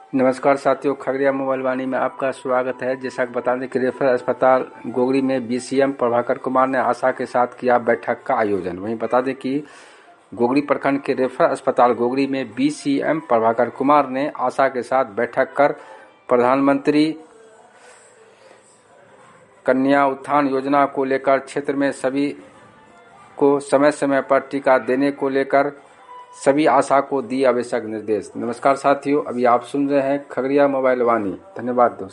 नमस्कार साथियों, खगड़िया मोबाइल वाणी में आपका स्वागत है। जैसा कि बता दें कि रेफरल अस्पताल गोगरी में बीसीएम प्रभाकर कुमार ने आशा के साथ किया बैठक का आयोजन। वहीं बता दें कि गोगरी प्रखंड के रेफरल अस्पताल गोगरी में बीसीएम प्रभाकर कुमार ने आशा के साथ बैठक कर प्रधानमंत्री कन्या उत्थान योजना को लेकर क्षेत्र में सभी को समय समय पर टीका देने को लेकर सभी आशा को दी आवश्यक निर्देश। नमस्कार साथियों, अभी आप सुन रहे हैं खगड़िया मोबाइल वाणी। धन्यवाद दोस्तों।